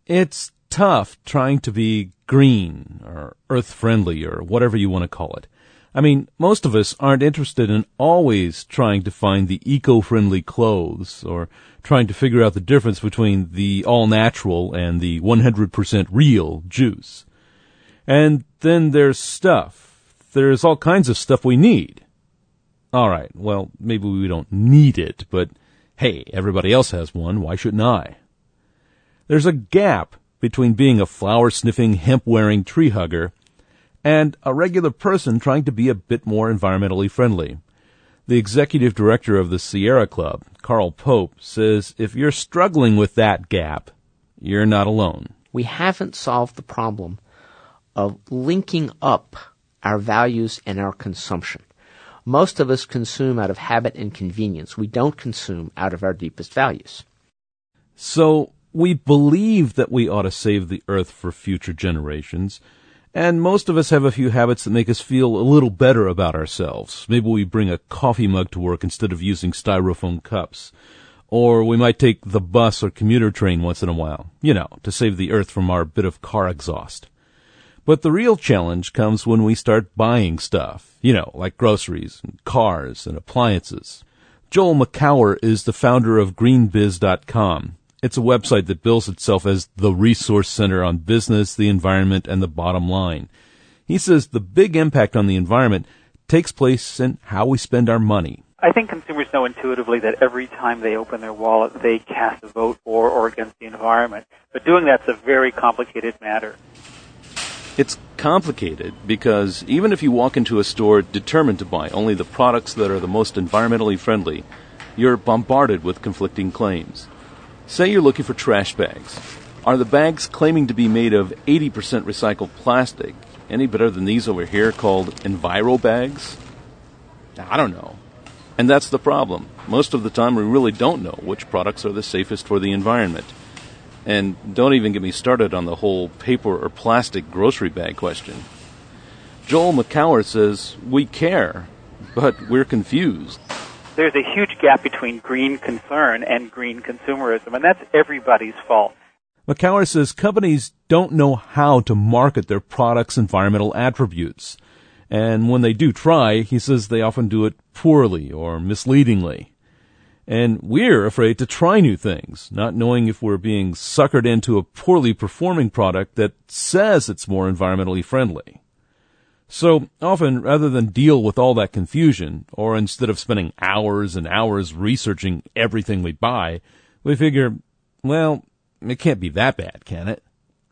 It's tough trying to be green or earth-friendly or whatever you want to call it. I mean, most of us aren't interested in always trying to find the eco-friendly clothes or trying to figure out the difference between the all-natural and the 100% real juice. And then there's stuff. There's all kinds of stuff we need. All right, well, maybe we don't need it, but hey, everybody else has one. Why shouldn't I? There's a gap between being a flower-sniffing, hemp-wearing tree hugger and a regular person trying to be a bit more environmentally friendly. The executive director of the Sierra Club, Carl Pope, says if you're struggling with that gap, you're not alone. We haven't solved the problem of linking up our values and our consumption. Most of us consume out of habit and convenience. We don't consume out of our deepest values. So we believe that we ought to save the earth for future generations, and most of us have a few habits that make us feel a little better about ourselves. Maybe we bring a coffee mug to work instead of using styrofoam cups. Or we might take the bus or commuter train once in a while, to save the earth from our bit of car exhaust. But the real challenge comes when we start buying stuff, like groceries and cars and appliances. Joel Makower is the founder of greenbiz.com. It's a website that bills itself as the resource center on business, the environment, and the bottom line. He says the big impact on the environment takes place in how we spend our money. I think consumers know intuitively that every time they open their wallet, they cast a vote for or against the environment. But doing that's a very complicated matter. It's complicated because even if you walk into a store determined to buy only the products that are the most environmentally friendly, you're bombarded with conflicting claims. Say you're looking for trash bags. Are the bags claiming to be made of 80% recycled plastic any better than these over here called Enviro bags? I don't know. And that's the problem. Most of the time we really don't know which products are the safest for the environment. And don't even get me started on the whole paper or plastic grocery bag question. Joel Makower says we care, but we're confused. There's a huge gap between green concern and green consumerism, and that's everybody's fault. Makower says companies don't know how to market their products' environmental attributes. And when they do try, he says they often do it poorly or misleadingly. And we're afraid to try new things, not knowing if we're being suckered into a poorly performing product that says it's more environmentally friendly. So often, rather than deal with all that confusion, or instead of spending hours and hours researching everything we buy, we figure, well, it can't be that bad, can it?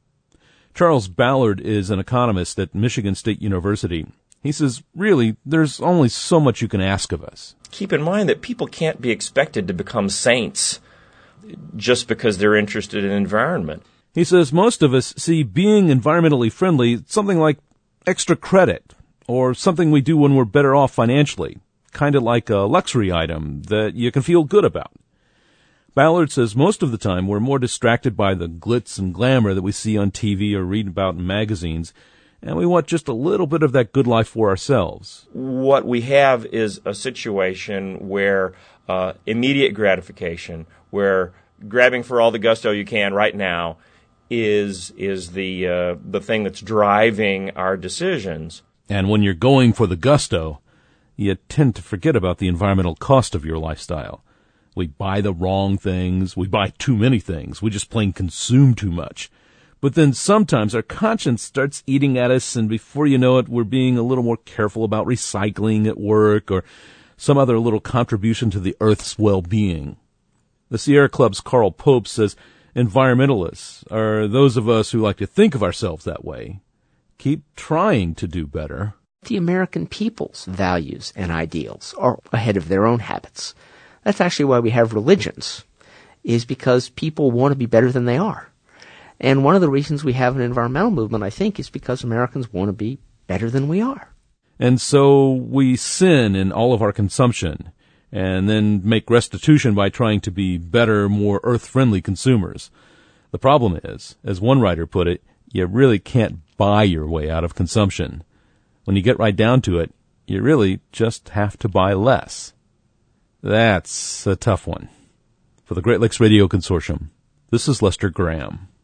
Charles Ballard is an economist at Michigan State University. He says, really, there's only so much you can ask of us. Keep in mind that people can't be expected to become saints just because they're interested in environment. He says most of us see being environmentally friendly something like extra credit or something we do when we're better off financially, kind of like a luxury item that you can feel good about. Ballard says most of the time we're more distracted by the glitz and glamour that we see on TV or read about in magazines, and we want just a little bit of that good life for ourselves. What we have is a situation where immediate gratification, where grabbing for all the gusto you can right now is the thing that's driving our decisions. And when you're going for the gusto, you tend to forget about the environmental cost of your lifestyle. We buy the wrong things, we buy too many things, we just plain consume too much. But then sometimes our conscience starts eating at us, and before you know it, we're being a little more careful about recycling at work or some other little contribution to the Earth's well-being. The Sierra Club's Carl Pope says environmentalists are those of us who like to think of ourselves that way. Keep trying to do better. The American people's values and ideals are ahead of their own habits. That's actually why we have religions, is because people want to be better than they are. And one of the reasons we have an environmental movement, I think, is because Americans want to be better than we are. And so we sin in all of our consumption and then make restitution by trying to be better, more earth-friendly consumers. The problem is, as one writer put it, you really can't buy your way out of consumption. When you get right down to it, you really just have to buy less. That's a tough one. For the Great Lakes Radio Consortium, this is Lester Graham.